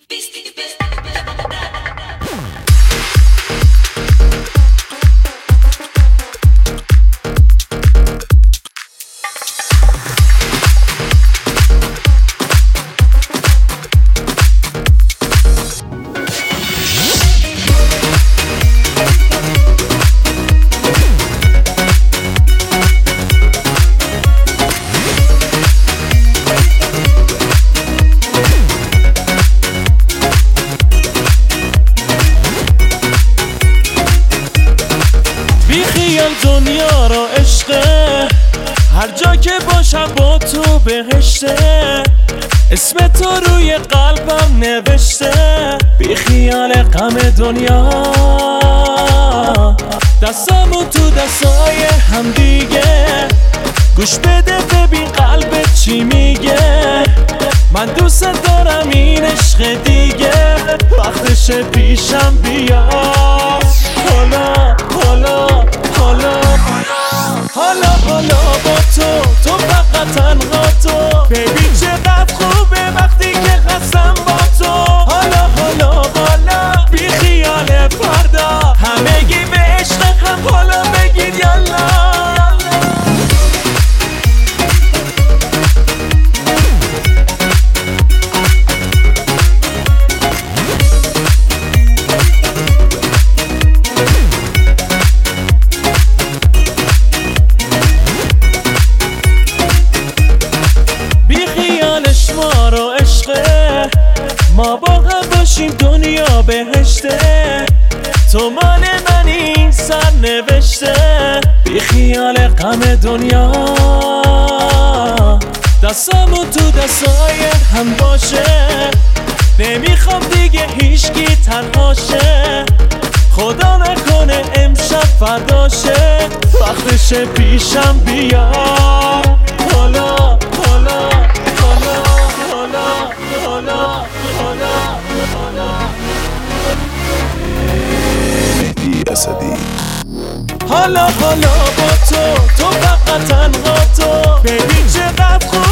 دنیا را عشقه، هر جا که باشم با تو بهشته، اسم تو روی قلبم نوشته. بی خیال غم دنیا، دستامو تو دستای هم دیگه، گوش بده ببین قلبت چی میگه. من دوست دارم این عشق دیگه، وقتش پیشم بیا. حالا حالا حالا حالا حالا با تو فقط تنها تو. ببین چقدر خوبه وقتی که هستم با تو. حالا حالا حالا بی خیال فردا، همگی به عشق هم حالا بگید یالا. ما با هم باشیم دنیا بهشته، تو مال من این سر نوشته. بی خیال غم دنیا، دستامو تو دستای هم باشه. نمیخوام دیگه هیچکی تنهاشه، خدا نکنه امشب فرداشه. وقتش پیشم بیا. حالا حالا حالا حالا حالا مهدی اسدی. حالا حالا با تو فقط تنها تو. ببین چقدر خوب